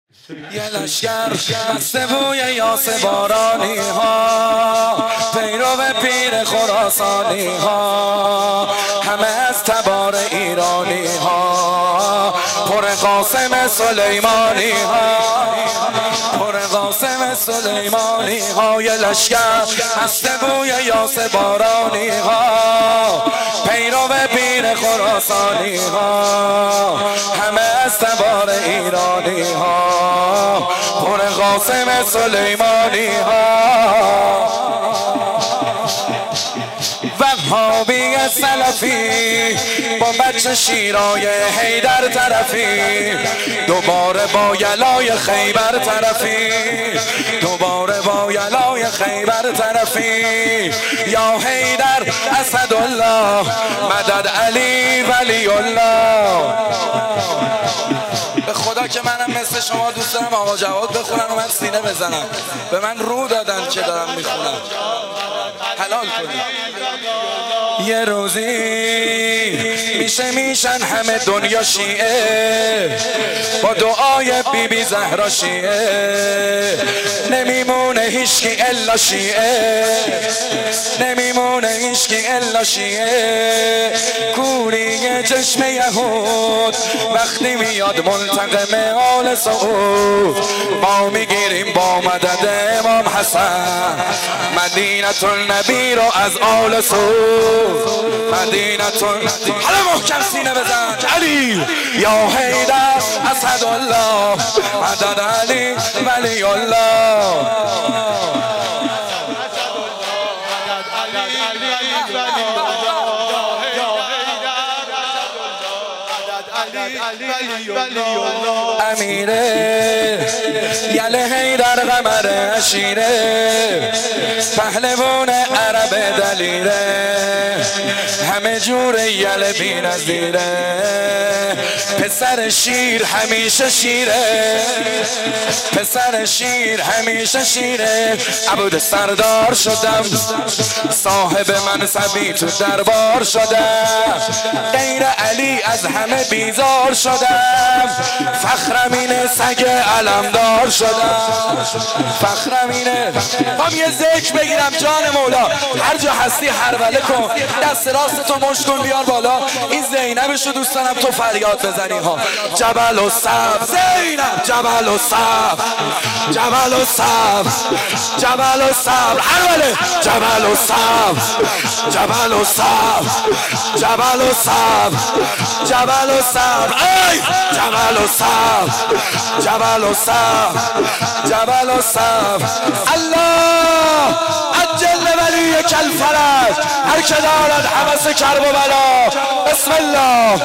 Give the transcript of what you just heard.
یه لشگر بسته بوی یاس بارانی ها، پیرو پیر خراسانی ها، همه از تبار ایرانی ها، پر قاسم سلیمانی ها، پر قاسم سلیمانی ها. یه لشگر بسته بوی یاس بارانی ها، پیرو پیر خراسانی ها، همه از تبار ایرانی ها، پر قاسم سلیمانی ها. وهابی سلفی با بچه شیرای حیدر طرفی، دوباره با یلای خیبر طرفی، دوباره با یلای خیبر طرفی. یا حیدر اسدالله مدد علی ولی الله. به خدا که منم مثل شما دوست دارم آقا جواد بخونم و من سینه بزنم. به من رو دادن که دارم میخونم، حلال کنید. یه روزی میشن همه دنیا شیعه، با دعای بی بی زهرا شیعه، نمیمونه هیچکی الا شیعه، نمیمونه هیچکی الا شیعه. کوری چشم یهود وقتی میاد منتقم آل سعود، ما میگیریم با مدد امام حسن مدینة النبی رو از آل سعود. مدینة النبی حالا محکم سینه بزن علی. یا حیدر اسدالله مدد علی ولی الله. امیره یله حیدر قمر عشیره، پهلوان عرب دلیره، همه جور یله بی نظیره. پسر شیر همیشه شیره، پسر شیر همیشه شیره. عبود سردار شدم، صاحب منصبی تو دربار شدم، غیر علی از همه بیزار شدم. فخرم اینه سگ علمدار شدم، فخرم اینه. هم یه ذکر بگیرم جان مولا، هر جا هستی هروله کن، دست راست تو مشت کن بیار بالا. این زینبشو دوست دارم تو فریاد بزنی ها. جبل و صبر زینب، جبل و صبر، جبل و صبر، جبل و صبر هروله، جبل و صبر، جبل و صبر، جبل و صبر، جبل و صبر، ای جبل و صبر، جبل و صبر، جبل و صبر. الله عجل ولیک الفرج، هر که دارد حوث کرب و بلا. بسم الله.